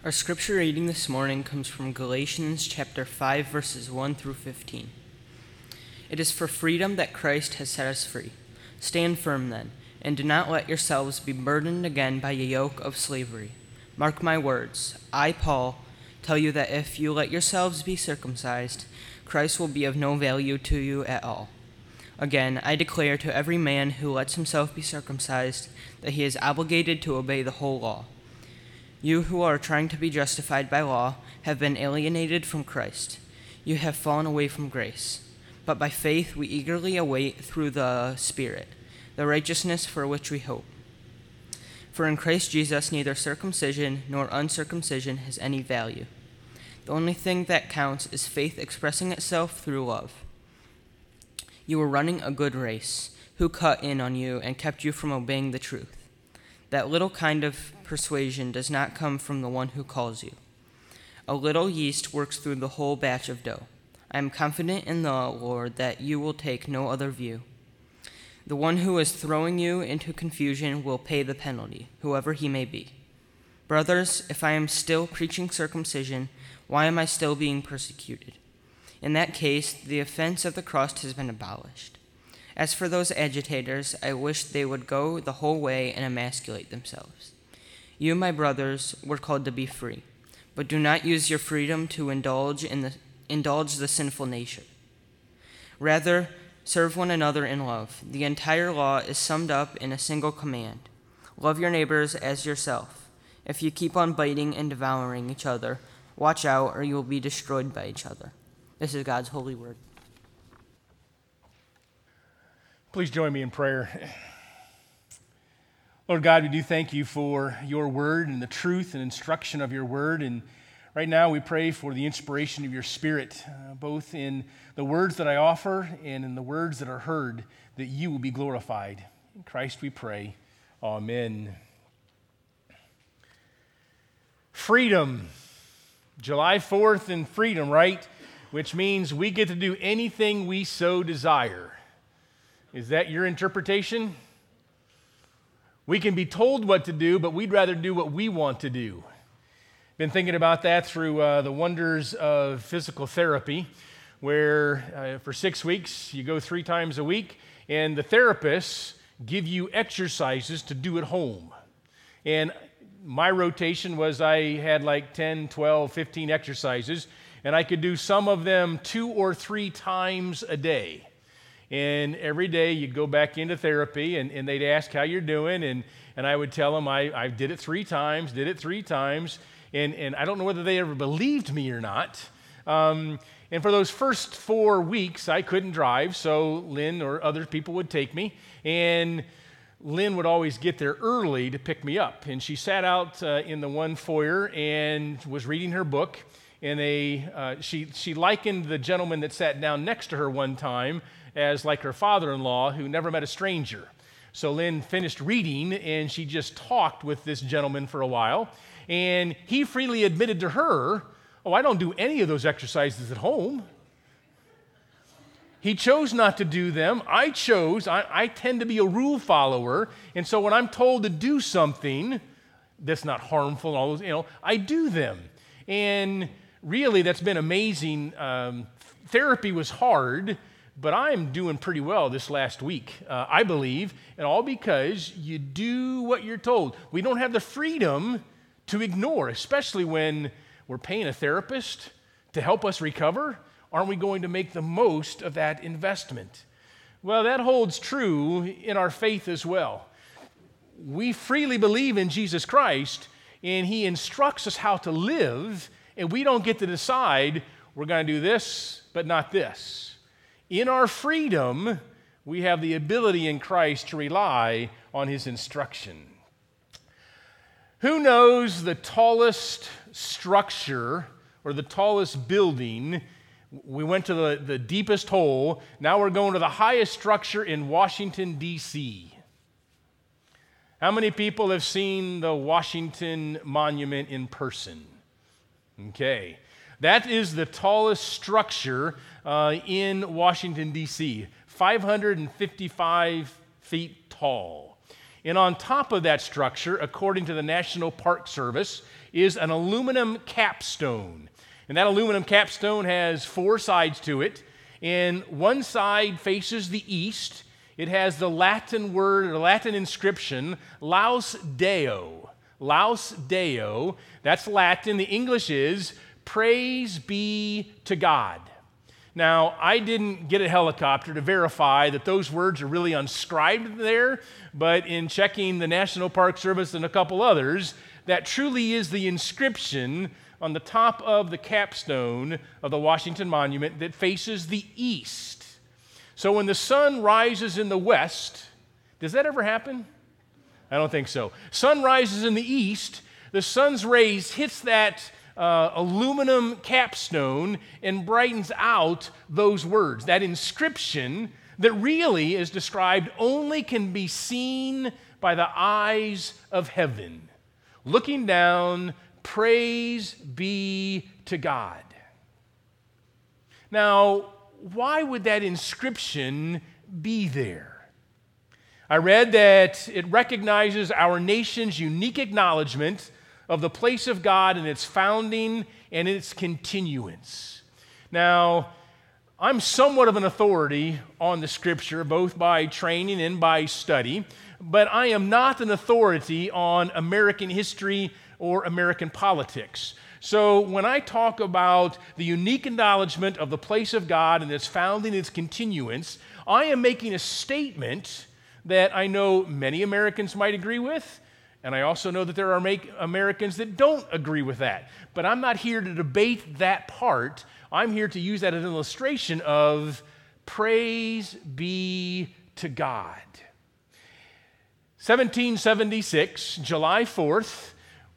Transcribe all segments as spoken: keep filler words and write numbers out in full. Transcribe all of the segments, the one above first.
Our scripture reading this morning comes from Galatians chapter five, verses one through fifteen. It is for freedom that Christ has set us free. Stand firm then, and do not let yourselves be burdened again by a yoke of slavery. Mark my words. I, Paul, tell you that if you let yourselves be circumcised, Christ will be of no value to you at all. Again, I declare to every man who lets himself be circumcised that he is obligated to obey the whole law. You who are trying to be justified by law have been alienated from Christ. You have fallen away from grace. But by faith we eagerly await through the Spirit the righteousness for which we hope. For in Christ Jesus neither circumcision nor uncircumcision has any value. The only thing that counts is faith expressing itself through love. You were running a good race. Who cut in on you and kept you from obeying the truth? That little kind of persuasion does not come from the one who calls you. A little yeast works through the whole batch of dough. I am confident in the Lord that you will take no other view. The one who is throwing you into confusion will pay the penalty, whoever he may be. Brothers, if I am still preaching circumcision, why am I still being persecuted? In that case, the offense of the cross has been abolished. As for those agitators, I wish they would go the whole way and emasculate themselves. You, my brothers, were called to be free, but do not use your freedom to indulge in the indulge the sinful nature. Rather, serve one another in love. The entire law is summed up in a single command: love your neighbors as yourself. If you keep on biting and devouring each other, watch out, or you will be destroyed by each other. This is God's holy word. Please join me in prayer. Lord God, we do thank you for your word and the truth and instruction of your word. And right now we pray for the inspiration of your Spirit, uh, both in the words that I offer and in the words that are heard, that you will be glorified. In Christ we pray. Amen. Freedom. July fourth and freedom, right? Which means we get to do anything we so desire. Is that your interpretation? We can be told what to do, but we'd rather do what we want to do. Been thinking about that through uh, the wonders of physical therapy, where uh, for six weeks you go three times a week, and the therapists give you exercises to do at home. And my rotation was I had like ten, twelve, fifteen exercises, and I could do some of them two or three times a day. And every day you'd go back into therapy, and, and they'd ask how you're doing, and, and I would tell them I, I did it three times, did it three times, and, and I don't know whether they ever believed me or not. Um, and for those first four weeks, I couldn't drive, so Lynn or other people would take me, and Lynn would always get there early to pick me up. And she sat out uh, in the one foyer and was reading her book, and they uh, she she likened the gentleman that sat down next to her one time as like her father-in-law who never met a stranger. So Lynn finished reading, and she just talked with this gentleman for a while, and he freely admitted to her, oh, I don't do any of those exercises at home. He chose not to do them. I chose, I, I tend to be a rule follower, and so when I'm told to do something that's not harmful, and all those, you know, I do them. And really, that's been amazing. Um, therapy was hard, but I'm doing pretty well this last week, uh, I believe, and all because you do what you're told. We don't have the freedom to ignore, especially when we're paying a therapist to help us recover. Aren't we going to make the most of that investment? Well, that holds true in our faith as well. We freely believe in Jesus Christ, and he instructs us how to live, and we don't get to decide we're going to do this, but not this. In our freedom, we have the ability in Christ to rely on his instruction. Who knows the tallest structure or the tallest building? We went to the, the deepest hole. Now we're going to the highest structure in Washington, D C How many people have seen the Washington Monument in person? Okay. That is the tallest structure uh, in Washington, D C, five hundred fifty-five feet tall. And on top of that structure, according to the National Park Service, is an aluminum capstone. And that aluminum capstone has four sides to it. And one side faces the east. It has the Latin word, or Latin inscription, Laus Deo. Laus Deo, that's Latin. The English is, praise be to God. Now, I didn't get a helicopter to verify that those words are really inscribed there, but in checking the National Park Service and a couple others, that truly is the inscription on the top of the capstone of the Washington Monument that faces the east. So when the sun rises in the west, does that ever happen? I don't think so. Sun rises in the east, the sun's rays hits that uh, aluminum capstone and brightens out those words. That inscription that really is described only can be seen by the eyes of heaven. Looking down, praise be to God. Now, why would that inscription be there? I read that it recognizes our nation's unique acknowledgement of the place of God in its founding and its continuance. Now, I'm somewhat of an authority on the Scripture, both by training and by study, but I am not an authority on American history or American politics. So when I talk about the unique acknowledgement of the place of God and its founding and its continuance, I am making a statement that I know many Americans might agree with, and I also know that there are make Americans that don't agree with that. But I'm not here to debate that part. I'm here to use that as an illustration of praise be to God. seventeen seventy-six, July fourth,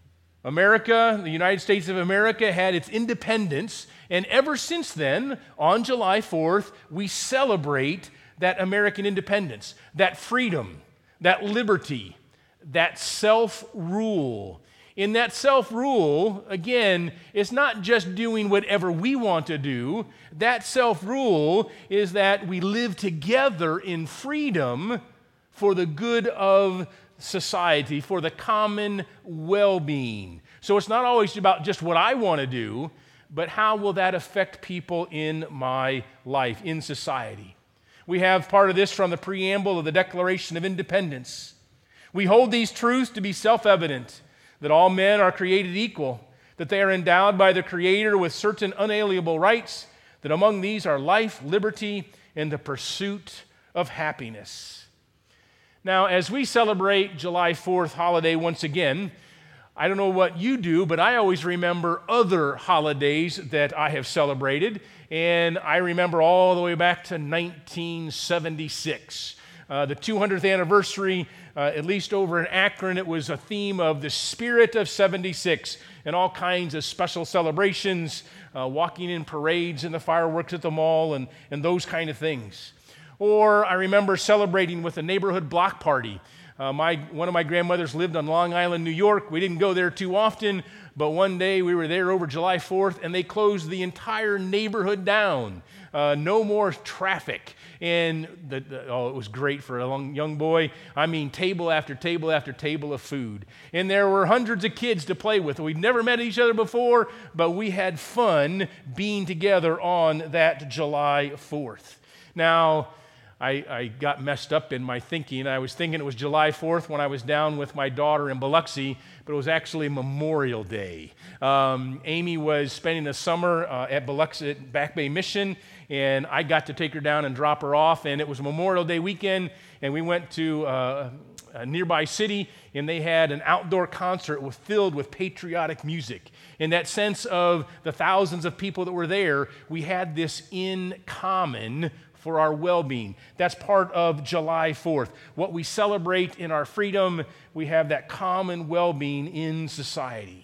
America, the United States of America, had its independence, and ever since then, on July fourth, we celebrate that American independence, that freedom, that liberty, that self-rule. In that self-rule, again, it's not just doing whatever we want to do. That self-rule is that we live together in freedom for the good of society, for the common well-being. So it's not always about just what I want to do, but how will that affect people in my life, in society? We have part of this from the preamble of the Declaration of Independence. We hold these truths to be self-evident, that all men are created equal, that they are endowed by the Creator with certain unalienable rights, that among these are life, liberty, and the pursuit of happiness. Now, as we celebrate July fourth holiday once again, I don't know what you do, but I always remember other holidays that I have celebrated, and I remember all the way back to nineteen seventy-six. Uh, the two hundredth anniversary, uh, at least over in Akron, it was a theme of the spirit of seventy-six and all kinds of special celebrations, uh, walking in parades and the fireworks at the mall and, and those kind of things. Or I remember celebrating with a neighborhood block party. Uh, my, one of my grandmothers lived on Long Island, New York. We didn't go there too often, but one day we were there over July fourth, and they closed the entire neighborhood down. Uh, no more traffic. And the, the, oh, it was great for a long, young boy. I mean, table after table after table of food. And there were hundreds of kids to play with. We'd never met each other before, but we had fun being together on that July fourth. Now, I, I got messed up in my thinking. I was thinking it was July fourth when I was down with my daughter in Biloxi, but it was actually Memorial Day. Um, Amy was spending the summer uh, at Biloxi at Back Bay Mission, and I got to take her down and drop her off, and it was Memorial Day weekend, and we went to uh, a nearby city, and they had an outdoor concert with, filled with patriotic music. In that sense of the thousands of people that were there, we had this in common for our well-being. That's part of July fourth. What we celebrate in our freedom, we have that common well-being in society.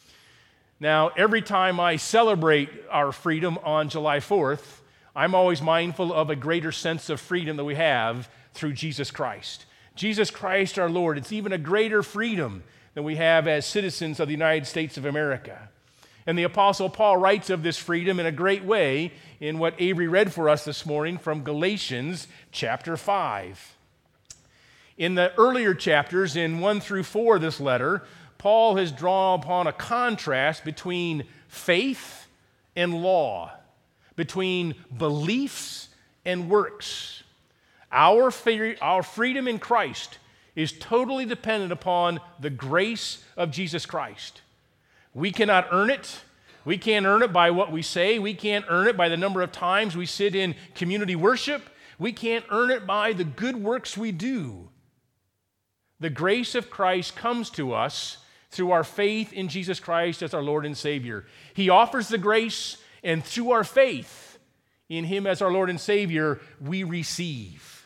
Now, every time I celebrate our freedom on July fourth, I'm always mindful of a greater sense of freedom that we have through Jesus Christ. Jesus Christ our Lord. It's even a greater freedom than we have as citizens of the United States of America. And the Apostle Paul writes of this freedom in a great way in what Avery read for us this morning from Galatians chapter five. In the earlier chapters, in one through four of this letter, Paul has drawn upon a contrast between faith and law, between beliefs and works. Our, free, our freedom in Christ is totally dependent upon the grace of Jesus Christ. We cannot earn it. We can't earn it by what we say. We can't earn it by the number of times we sit in community worship. We can't earn it by the good works we do. The grace of Christ comes to us through our faith in Jesus Christ as our Lord and Savior. He offers the grace, and through our faith in Him as our Lord and Savior, we receive.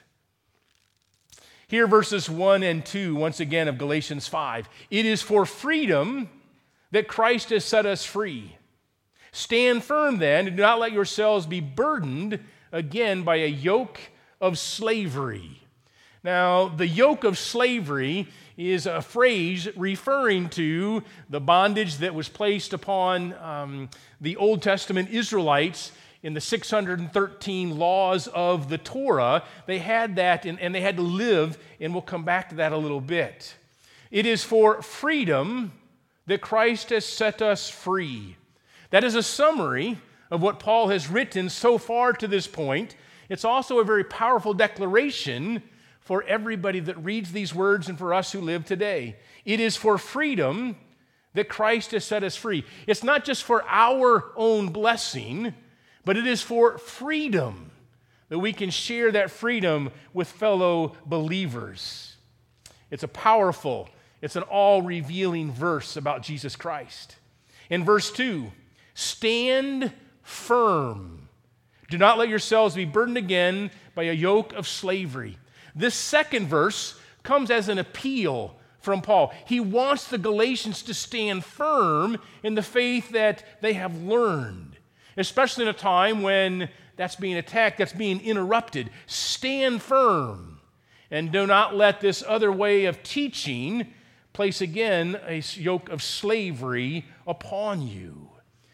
Here, verses one and two, once again, of Galatians five. It is for freedom that Christ has set us free. Stand firm then, and do not let yourselves be burdened again by a yoke of slavery. Now, the yoke of slavery is a phrase referring to the bondage that was placed upon um, the Old Testament Israelites in the six hundred thirteen laws of the Torah. They had that, and, and they had to live, and we'll come back to that a little bit. It is for freedom that Christ has set us free. That is a summary of what Paul has written so far to this point. It's also a very powerful declaration for everybody that reads these words and for us who live today. It is for freedom that Christ has set us free. It's not just for our own blessing, but it is for freedom that we can share that freedom with fellow believers. It's a powerful, it's an all-revealing verse about Jesus Christ. In verse two, stand firm. Do not let yourselves be burdened again by a yoke of slavery. This second verse comes as an appeal from Paul. He wants the Galatians to stand firm in the faith that they have learned, especially in a time when that's being attacked, that's being interrupted. Stand firm and do not let this other way of teaching place again a yoke of slavery upon you.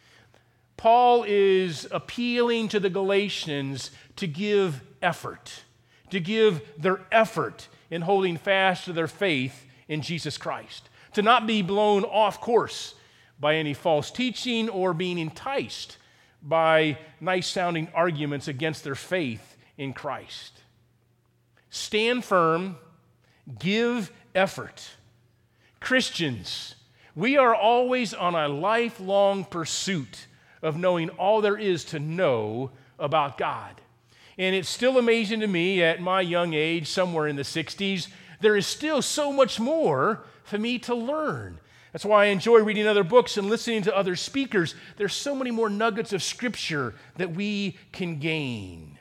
Paul is appealing to the Galatians to give effort, to give their effort in holding fast to their faith in Jesus Christ, to not be blown off course by any false teaching or being enticed by nice-sounding arguments against their faith in Christ. Stand firm, give effort. Christians, we are always on a lifelong pursuit of knowing all there is to know about God. And it's still amazing to me at my young age, somewhere in the sixties, there is still so much more for me to learn. That's why I enjoy reading other books and listening to other speakers. There's so many more nuggets of Scripture that we can gain.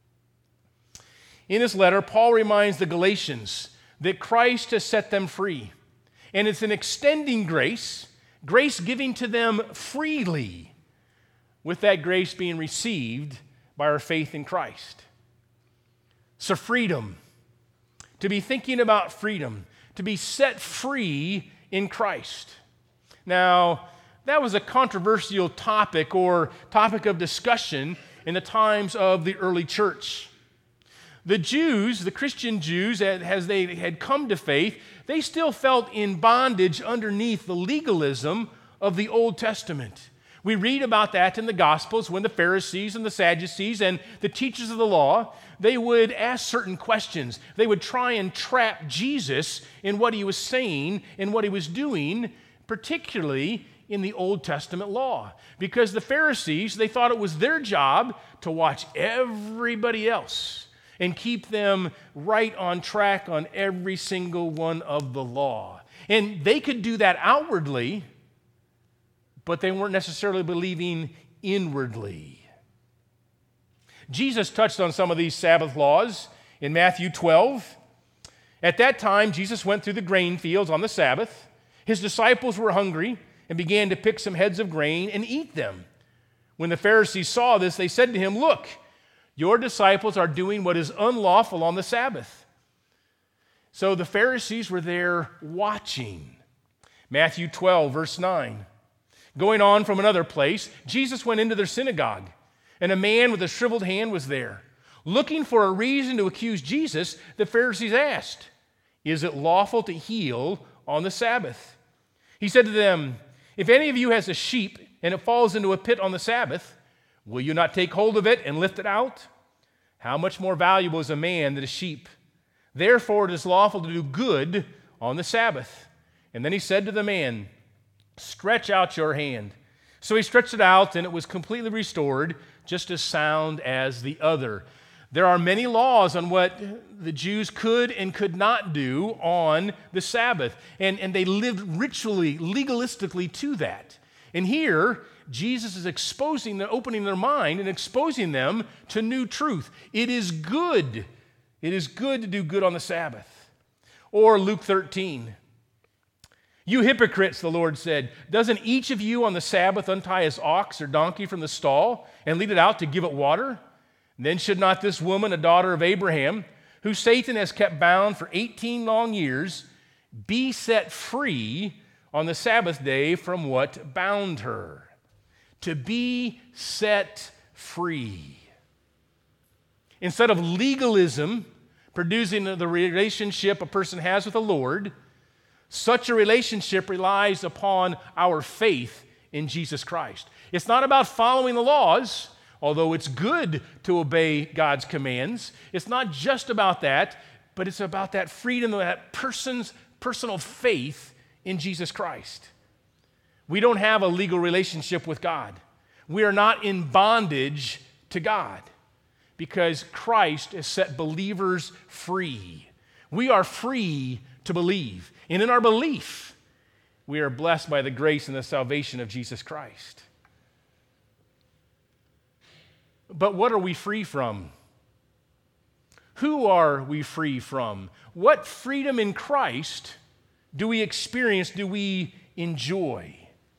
In this letter, Paul reminds the Galatians that Christ has set them free. And it's an extending grace, grace giving to them freely, with that grace being received by our faith in Christ. So freedom, to be thinking about freedom, to be set free in Christ. Now, that was a controversial topic or topic of discussion in the times of the early church. The Jews, the Christian Jews, as they had come to faith, they still felt in bondage underneath the legalism of the Old Testament. We read about that in the Gospels when the Pharisees and the Sadducees and the teachers of the law, they would ask certain questions. They would try and trap Jesus in what he was saying and what he was doing, particularly in the Old Testament law. Because the Pharisees, they thought it was their job to watch everybody else and keep them right on track on every single one of the law. And they could do that outwardly, but they weren't necessarily believing inwardly. Jesus touched on some of these Sabbath laws in Matthew twelve. At that time, Jesus went through the grain fields on the Sabbath. His disciples were hungry and began to pick some heads of grain and eat them. When the Pharisees saw this, they said to him, "Look, your disciples are doing what is unlawful on the Sabbath." So the Pharisees were there watching. Matthew twelve, verse nine. Going on from another place, Jesus went into their synagogue, and a man with a shriveled hand was there. Looking for a reason to accuse Jesus, the Pharisees asked, Is it lawful to heal on the Sabbath?" He said to them, "If any of you has a sheep and it falls into a pit on the Sabbath, will you not take hold of it and lift it out? How much more valuable is a man than a sheep? Therefore it is lawful to do good on the Sabbath." And then he said to the man, "Stretch out your hand." So he stretched it out, and it was completely restored, just as sound as the other. There are many laws on what the Jews could and could not do on the Sabbath, and, and they lived ritually, legalistically to that. And here, Jesus is exposing them, opening their mind and exposing them to new truth. It is good. It is good to do good on the Sabbath. Or Luke thirteen. "You hypocrites," the Lord said, "doesn't each of you on the Sabbath untie his ox or donkey from the stall and lead it out to give it water? Then should not this woman, a daughter of Abraham, who Satan has kept bound for eighteen long years, be set free on the Sabbath day from what bound her?" To be set free. Instead of legalism producing the relationship a person has with the Lord, such a relationship relies upon our faith in Jesus Christ. It's not about following the laws, although it's good to obey God's commands. It's not just about that, but it's about that freedom, that person's personal faith in Jesus Christ. We don't have a legal relationship with God. We are not in bondage to God because Christ has set believers free. We are free to believe. And in our belief, we are blessed by the grace and the salvation of Jesus Christ. But what are we free from? Who are we free from? What freedom in Christ do we experience, do we enjoy?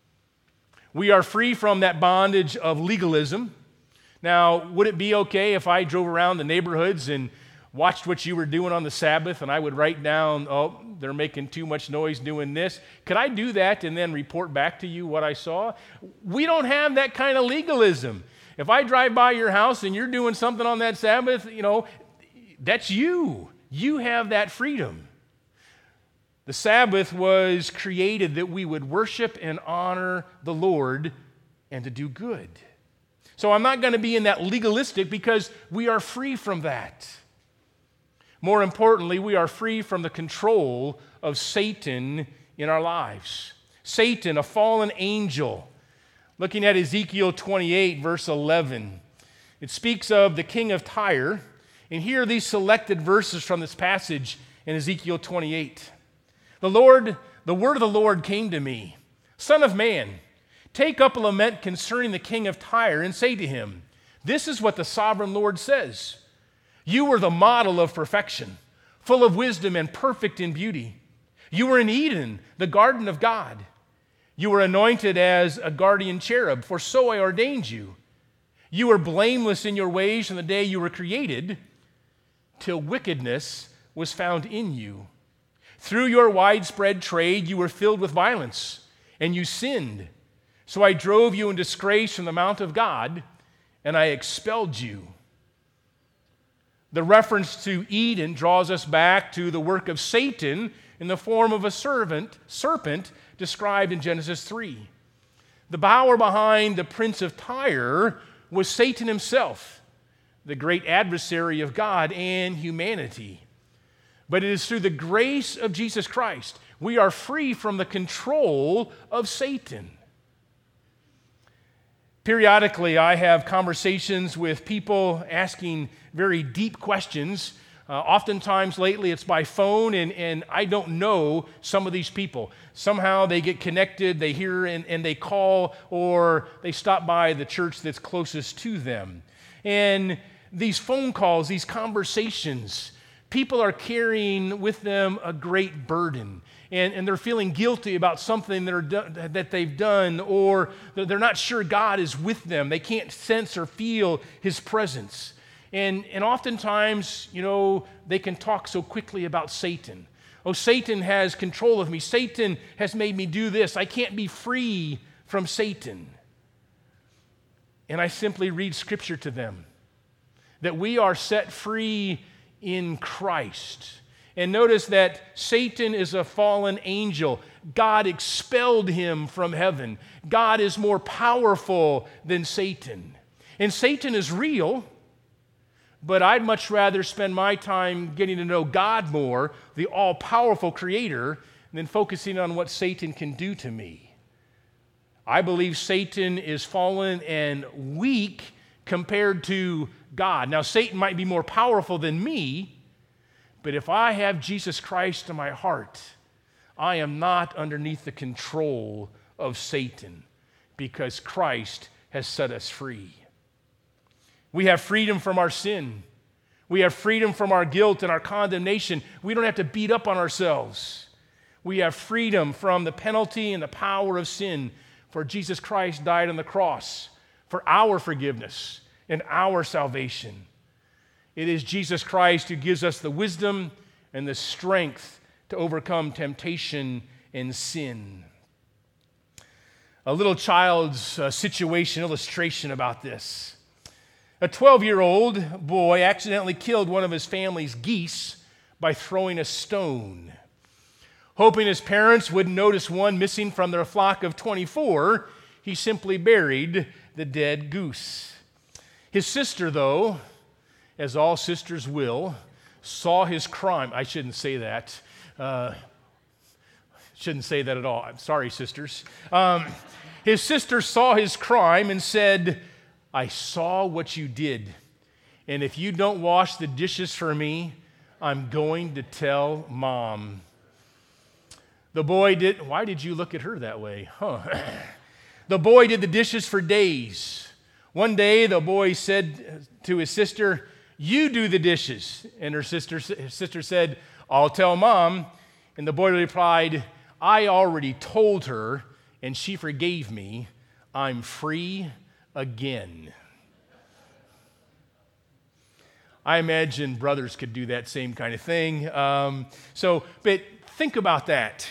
We are free from that bondage of legalism. Now, would it be okay if I drove around the neighborhoods and watched what you were doing on the Sabbath and I would write down, "Oh, they're making too much noise doing this"? Could I do that and then report back to you what I saw? We don't have that kind of legalism. If I drive by your house and you're doing something on that Sabbath, you know, that's you. You have that freedom. The Sabbath was created that we would worship and honor the Lord and to do good. So I'm not going to be in that legalistic because we are free from that. More importantly, we are free from the control of Satan in our lives. Satan, a fallen angel. Looking at Ezekiel twenty-eight, verse eleven, it speaks of the king of Tyre. And here are these selected verses from this passage in Ezekiel twenty-eight. The Lord, the word of the Lord came to me, "Son of man, take up a lament concerning the king of Tyre and say to him, this is what the sovereign Lord says. You were the model of perfection, full of wisdom and perfect in beauty. You were in Eden, the garden of God. You were anointed as a guardian cherub, for so I ordained you. You were blameless in your ways from the day you were created, till wickedness was found in you. Through your widespread trade, you were filled with violence, and you sinned. So I drove you in disgrace from the mount of God, and I expelled you." The reference to Eden draws us back to the work of Satan in the form of a servant, serpent described in Genesis three. The power behind the prince of Tyre was Satan himself, the great adversary of God and humanity. But it is through the grace of Jesus Christ we are free from the control of Satan. Periodically, I have conversations with people asking very deep questions. Uh, oftentimes lately it's by phone, and, and I don't know some of these people. Somehow they get connected, they hear and, and they call, or they stop by the church that's closest to them. And these phone calls, these conversations, people are carrying with them a great burden. And, and they're feeling guilty about something that, are do, that they've done, or they're not sure God is with them. They can't sense or feel His presence. And, and oftentimes, you know, they can talk so quickly about Satan. Oh, Satan has control of me. Satan has made me do this. I can't be free from Satan. And I simply read Scripture to them, that we are set free in Christ. And notice that Satan is a fallen angel. God expelled him from heaven. God is more powerful than Satan. And Satan is real, but I'd much rather spend my time getting to know God more, the all-powerful creator, than focusing on what Satan can do to me. I believe Satan is fallen and weak compared to God. Now, Satan might be more powerful than me, but if I have Jesus Christ in my heart, I am not underneath the control of Satan because Christ has set us free. We have freedom from our sin. We have freedom from our guilt and our condemnation. We don't have to beat up on ourselves. We have freedom from the penalty and the power of sin, for Jesus Christ died on the cross for our forgiveness and our salvation. It is Jesus Christ who gives us the wisdom and the strength to overcome temptation and sin. A little child's uh, situation illustration about this. A twelve-year-old boy accidentally killed one of his family's geese by throwing a stone. Hoping his parents wouldn't notice one missing from their flock of twenty-four, he simply buried the dead goose. His sister, though, as all sisters will, saw his crime. I shouldn't say that. Uh, shouldn't say that at all. I'm sorry, sisters. Um, his sister saw his crime and said, "I saw what you did, and if you don't wash the dishes for me, I'm going to tell Mom." The boy did, why did you look at her that way? Huh. The boy did the dishes for days. One day, the boy said to his sister, "You do the dishes." And her sister, his sister said, "I'll tell Mom." And the boy replied, "I already told her, and she forgave me. I'm free again." I imagine brothers could do that same kind of thing. Um, so, but think about that.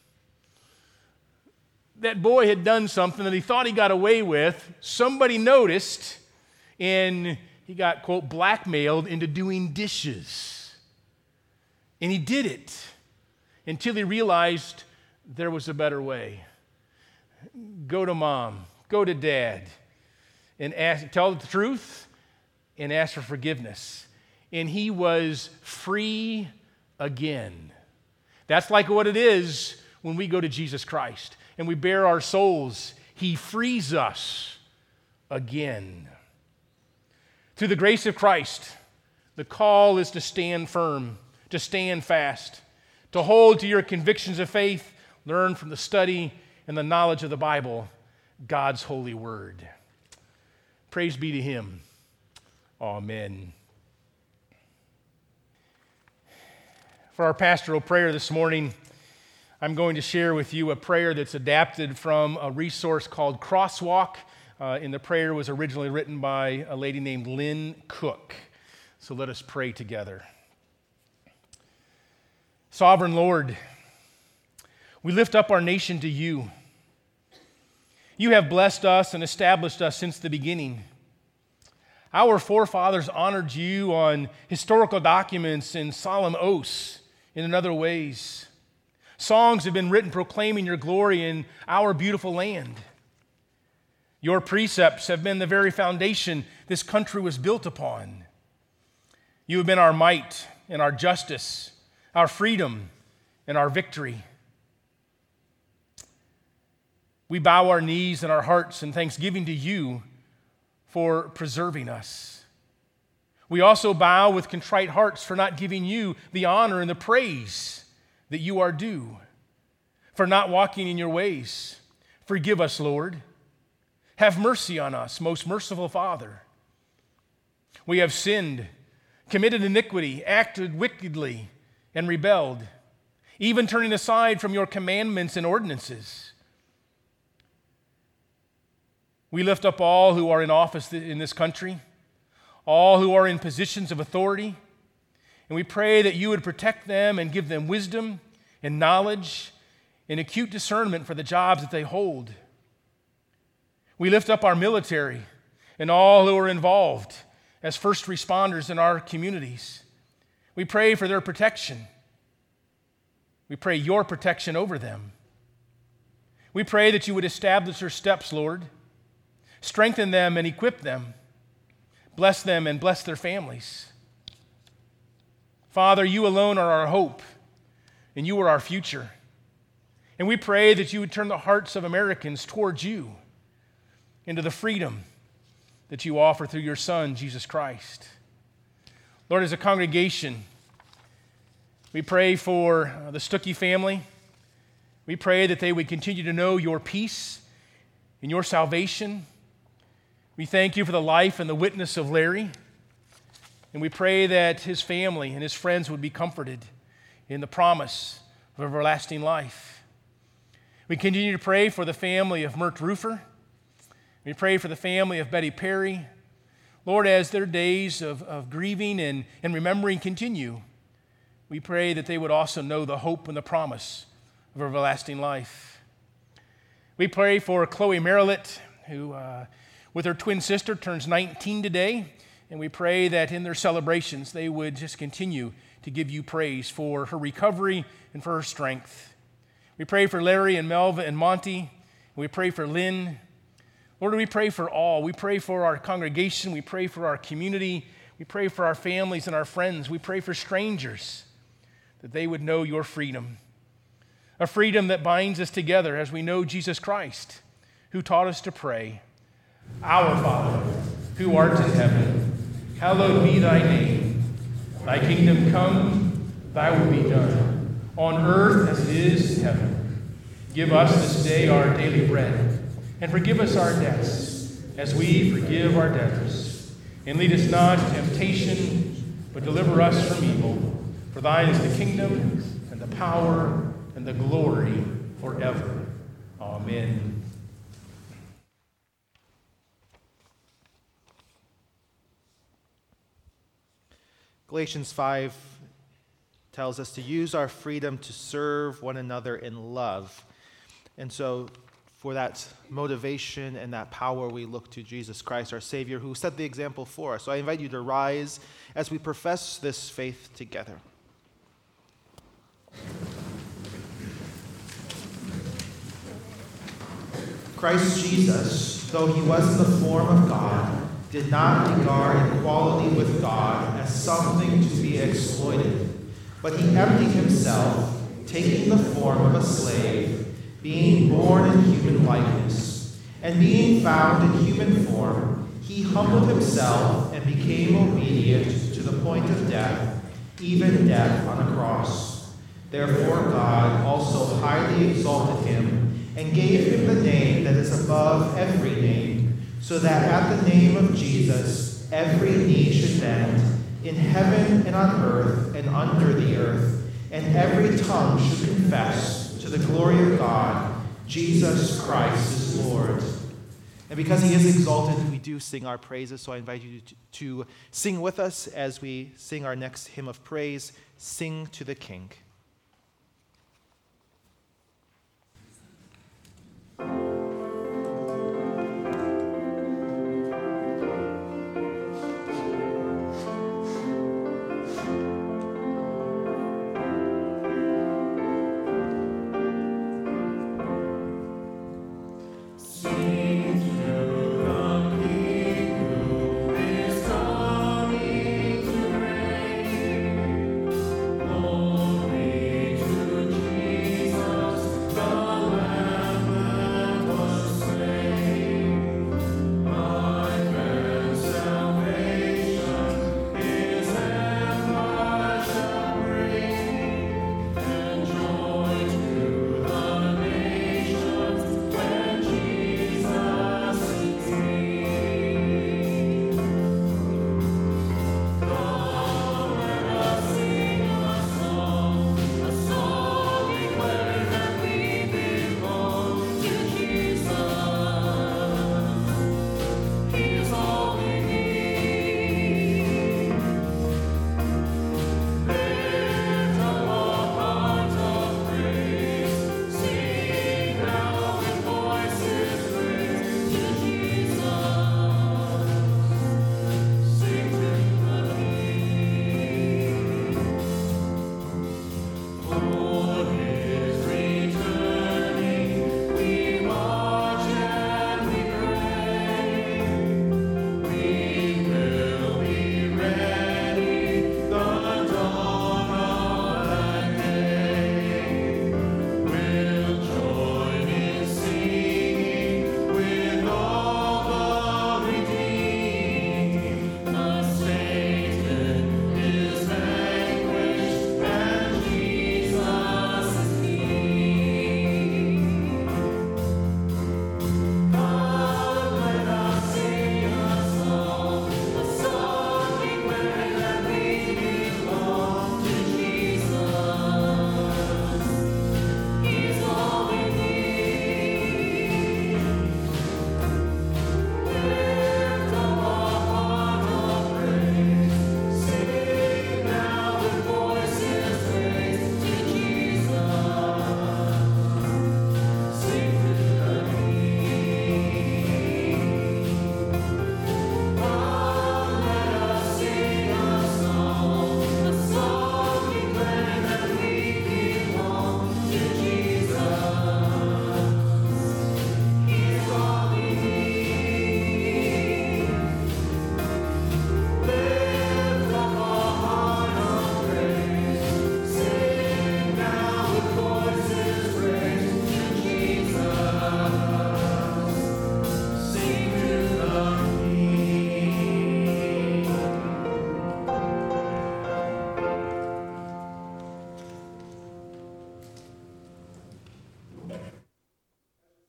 That boy had done something that he thought he got away with. Somebody noticed, and he got, quote, blackmailed into doing dishes. And he did it until he realized there was a better way. Go to Mom, go to Dad, and ask, tell the truth and ask for forgiveness. And he was free again. That's like what it is when we go to Jesus Christ and we bare our souls. He frees us again. Through the grace of Christ, the call is to stand firm, to stand fast, to hold to your convictions of faith, learn from the study and the knowledge of the Bible, God's holy word. Praise be to Him. Amen. For our pastoral prayer this morning, I'm going to share with you a prayer that's adapted from a resource called Crosswalk. Uh, and the prayer was originally written by a lady named Lynn Cook. So let us pray together. Sovereign Lord, we lift up our nation to you. You have blessed us and established us since the beginning. Our forefathers honored you on historical documents and solemn oaths and in other ways. Songs have been written proclaiming your glory in our beautiful land. Your precepts have been the very foundation this country was built upon. You have been our might and our justice, our freedom and our victory. We bow our knees and our hearts in thanksgiving to you for preserving us. We also bow with contrite hearts for not giving you the honor and the praise that you are due, for not walking in your ways. Forgive us, Lord. Have mercy on us, most merciful Father. We have sinned, committed iniquity, acted wickedly, and rebelled, even turning aside from your commandments and ordinances. We lift up all who are in office in this country, all who are in positions of authority, and we pray that you would protect them and give them wisdom and knowledge and acute discernment for the jobs that they hold. We lift up our military and all who are involved as first responders in our communities. We pray for their protection We pray your protection over them. We pray that you would establish their steps, Lord. Strengthen them and equip them. Bless them and bless their families. Father, you alone are our hope, and you are our future. And we pray that you would turn the hearts of Americans towards you, into the freedom that you offer through your Son, Jesus Christ. Lord, as a congregation, we pray for the Stuckey family. We pray that they would continue to know your peace and your salvation. We thank you for the life and the witness of Larry. And we pray that his family and his friends would be comforted in the promise of everlasting life. We continue to pray for the family of Mert Roofer. We pray for the family of Betty Perry. Lord, as their days of, of grieving and, and remembering continue, we pray that they would also know the hope and the promise of everlasting life. We pray for Chloe Marillet, who uh, with her twin sister turns nineteen today. And we pray that in their celebrations, they would just continue to give you praise for her recovery and for her strength. We pray for Larry and Melva and Monty. We pray for Lynn. Lord, we pray for all. We pray for our congregation. We pray for our community. We pray for our families and our friends. We pray for strangers, that they would know your freedom. A freedom that binds us together as we know Jesus Christ, who taught us to pray. Our Father, who art in heaven, hallowed be thy name. Thy kingdom come, thy will be done, on earth as it is in heaven. Give us this day our daily bread, and forgive us our debts, as we forgive our debtors. And lead us not into temptation, but deliver us from evil. For thine is the kingdom, and the power, and the glory forever. Amen. Galatians five tells us to use our freedom to serve one another in love. And so for that motivation and that power, we look to Jesus Christ, our Savior, who set the example for us. So I invite you to rise as we profess this faith together. Christ Jesus, though he was in the form of God, did not regard equality with God as something to be exploited, but he emptied himself, taking the form of a slave, being born in human likeness, and being found in human form, he humbled himself and became obedient to the point of death, even death on a cross. Therefore God also highly exalted him and gave him the name that is above every name, so that at the name of Jesus every knee should bend, in heaven and on earth and under the earth, and every tongue should confess to the glory of God, Jesus Christ is Lord. And because he is exalted, we do sing our praises, so I invite you to, to sing with us as we sing our next hymn of praise, Sing to the King. Glory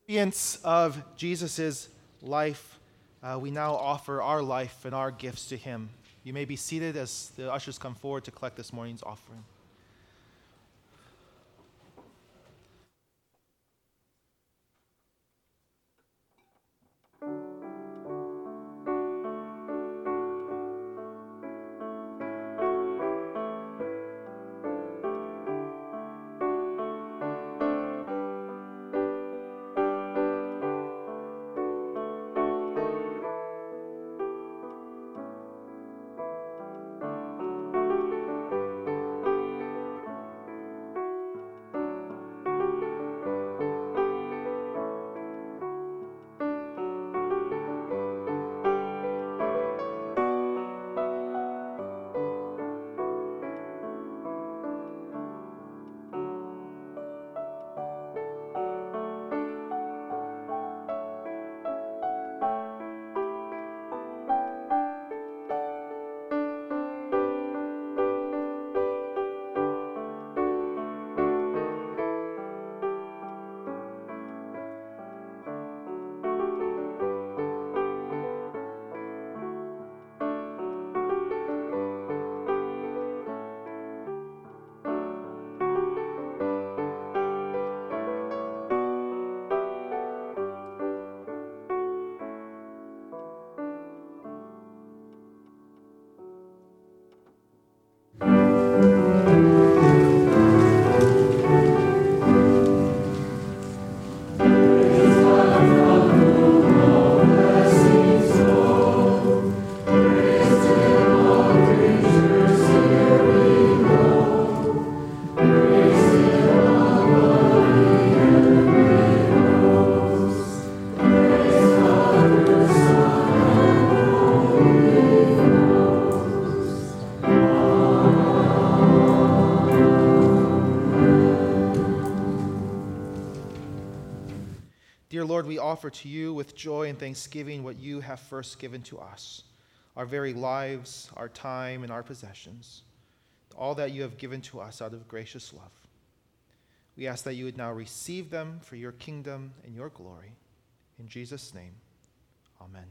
recipients of Jesus' life, uh, we now offer our life and our gifts to him. You may be seated as the ushers come forward to collect this morning's offering. Dear Lord, we offer to you with joy and thanksgiving what you have first given to us, our very lives, our time, and our possessions, all that you have given to us out of gracious love. We ask that you would now receive them for your kingdom and your glory. In Jesus' name, amen.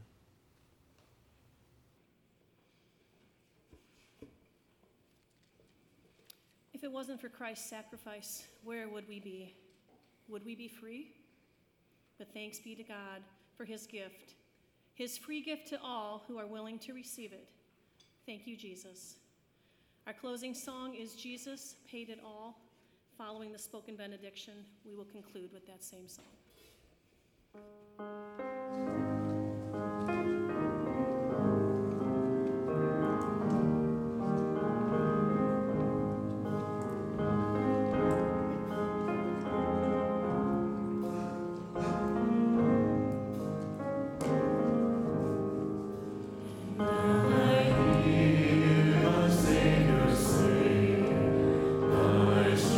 If it wasn't for Christ's sacrifice, where would we be? Would we be free? But thanks be to God for his gift, his free gift to all who are willing to receive it. Thank you, Jesus. Our closing song is Jesus Paid It All. Following the spoken benediction, we will conclude with that same song.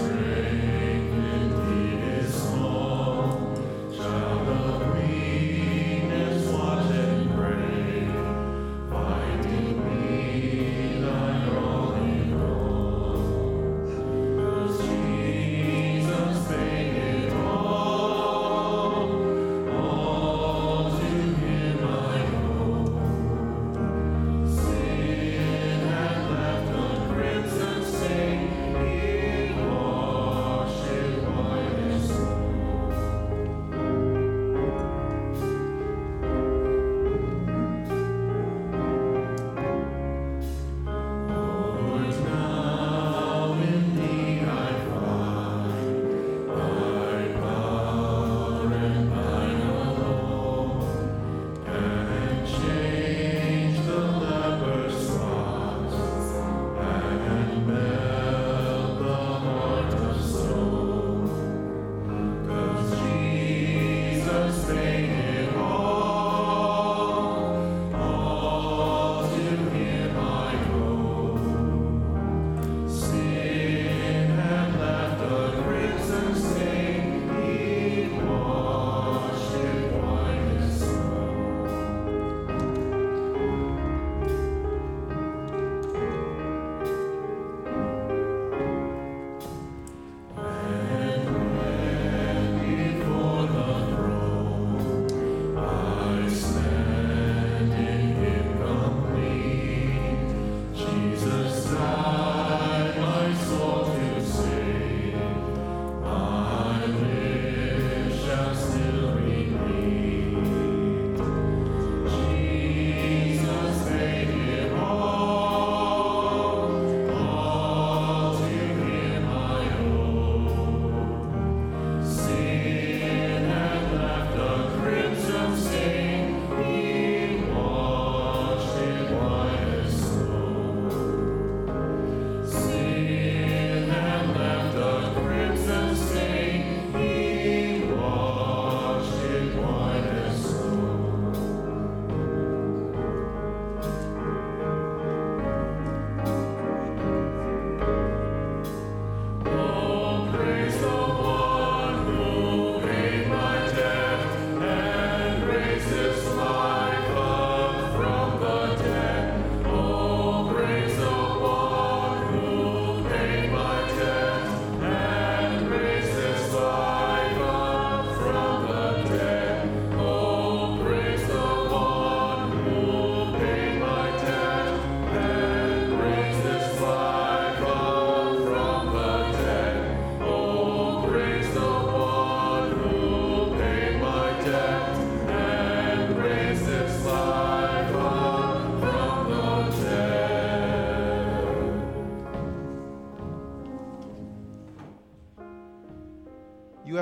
Strength indeed is small, child of me.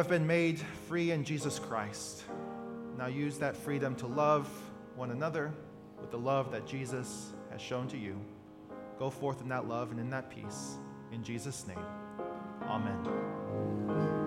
have been made free in Jesus Christ. Now use that freedom to love one another with the love that Jesus has shown to you. Go forth in that love and in that peace. In Jesus' name, amen.